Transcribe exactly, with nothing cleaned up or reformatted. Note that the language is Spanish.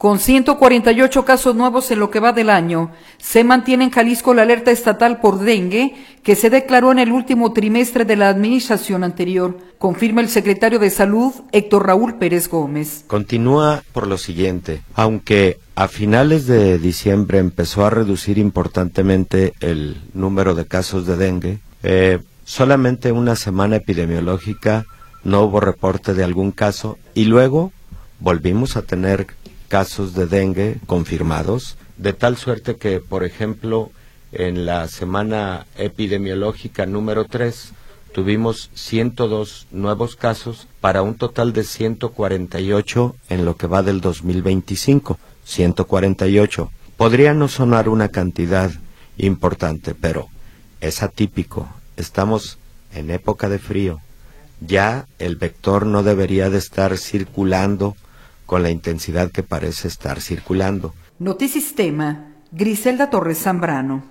Con ciento cuarenta y ocho casos nuevos en lo que va del año, se mantiene en Jalisco la alerta estatal por dengue que se declaró en el último trimestre de la administración anterior, confirma el secretario de Salud, Héctor Raúl Pérez Gómez. Continúa por lo siguiente, aunque a finales de diciembre empezó a reducir importantemente el número de casos de dengue, eh, solamente una semana epidemiológica no hubo reporte de algún caso y luego volvimos a tener casos de dengue confirmados, de tal suerte que, por ejemplo, en la semana epidemiológica número tres, tuvimos ciento dos nuevos casos para un total de ciento cuarenta y ocho en lo que va del dos mil veinticinco, ciento cuarenta y ocho. Podría no sonar una cantidad importante, pero es atípico. Estamos en época de frío. Ya el vector no debería de estar circulando con la intensidad que parece estar circulando. Notisistema, Griselda Torres Zambrano.